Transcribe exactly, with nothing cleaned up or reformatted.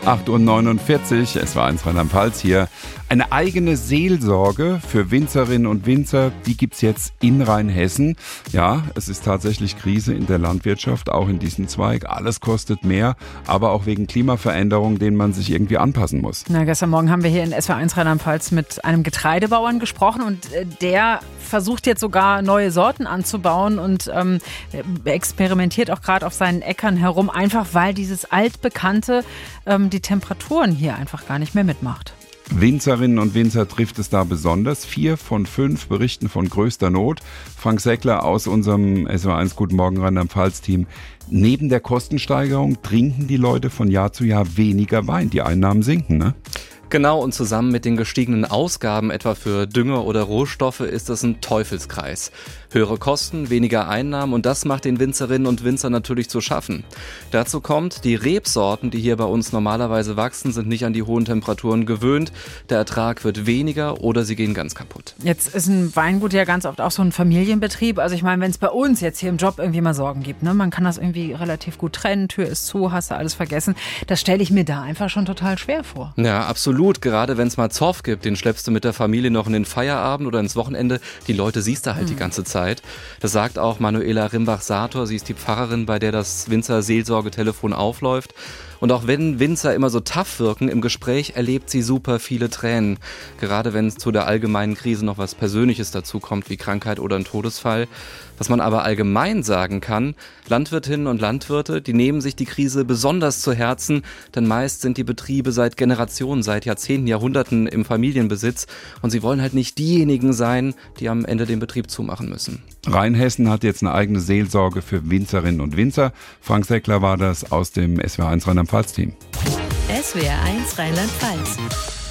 acht Uhr neunundvierzig, es war eins Rheinland-Pfalz hier. Eine eigene Seelsorge für Winzerinnen und Winzer, die gibt's jetzt in Rheinhessen. Ja, es ist tatsächlich Krise in der Landwirtschaft, auch in diesem Zweig. Alles kostet mehr, aber auch wegen Klimaveränderungen, denen man sich irgendwie anpassen muss. Na, gestern Morgen haben wir hier in S W R eins Rheinland-Pfalz mit einem Getreidebauern gesprochen und der versucht jetzt sogar neue Sorten anzubauen und ähm, experimentiert auch gerade auf seinen Äckern herum, einfach weil dieses altbekannte ähm, die Temperaturen hier einfach gar nicht mehr mitmacht. Winzerinnen und Winzer trifft es da besonders. Vier von fünf berichten von größter Not. Frank Seckler aus unserem S W R eins Guten Morgen Rheinland-Pfalz-Team. Neben der Kostensteigerung trinken die Leute von Jahr zu Jahr weniger Wein. Die Einnahmen sinken, ne? Genau, und zusammen mit den gestiegenen Ausgaben, etwa für Dünger oder Rohstoffe, ist das ein Teufelskreis. Höhere Kosten, weniger Einnahmen und das macht den Winzerinnen und Winzern natürlich zu schaffen. Dazu kommt, die Rebsorten, die hier bei uns normalerweise wachsen, sind nicht an die hohen Temperaturen gewöhnt. Der Ertrag wird weniger oder sie gehen ganz kaputt. Jetzt ist ein Weingut ja ganz oft auch so ein Familienbetrieb. Also ich meine, wenn es bei uns jetzt hier im Job irgendwie mal Sorgen gibt, ne, man kann das irgendwie relativ gut trennen, Tür ist zu, hast du alles vergessen. Das stelle ich mir da einfach schon total schwer vor. Ja, absolut. Gerade wenn es mal Zoff gibt, den schleppst du mit der Familie noch in den Feierabend oder ins Wochenende. Die Leute siehst du halt mhm. die ganze Zeit. Das sagt auch Manuela Rimbach-Sator. Sie ist die Pfarrerin, bei der das Winzer-Seelsorgetelefon aufläuft. Und auch wenn Winzer immer so tough wirken, im Gespräch erlebt sie super viele Tränen. Gerade wenn es zu der allgemeinen Krise noch was Persönliches dazu kommt, wie Krankheit oder ein Todesfall. Was man aber allgemein sagen kann, Landwirtinnen und Landwirte, die nehmen sich die Krise besonders zu Herzen, denn meist sind die Betriebe seit Generationen, seit Jahrzehnten, Jahrhunderten im Familienbesitz und sie wollen halt nicht diejenigen sein, die am Ende den Betrieb zumachen müssen. Rheinhessen hat jetzt eine eigene Seelsorge für Winzerinnen und Winzer. Frank Seckler war das aus dem S W R eins Rheinland-Pfalz-Team. S W R eins Rheinland-Pfalz.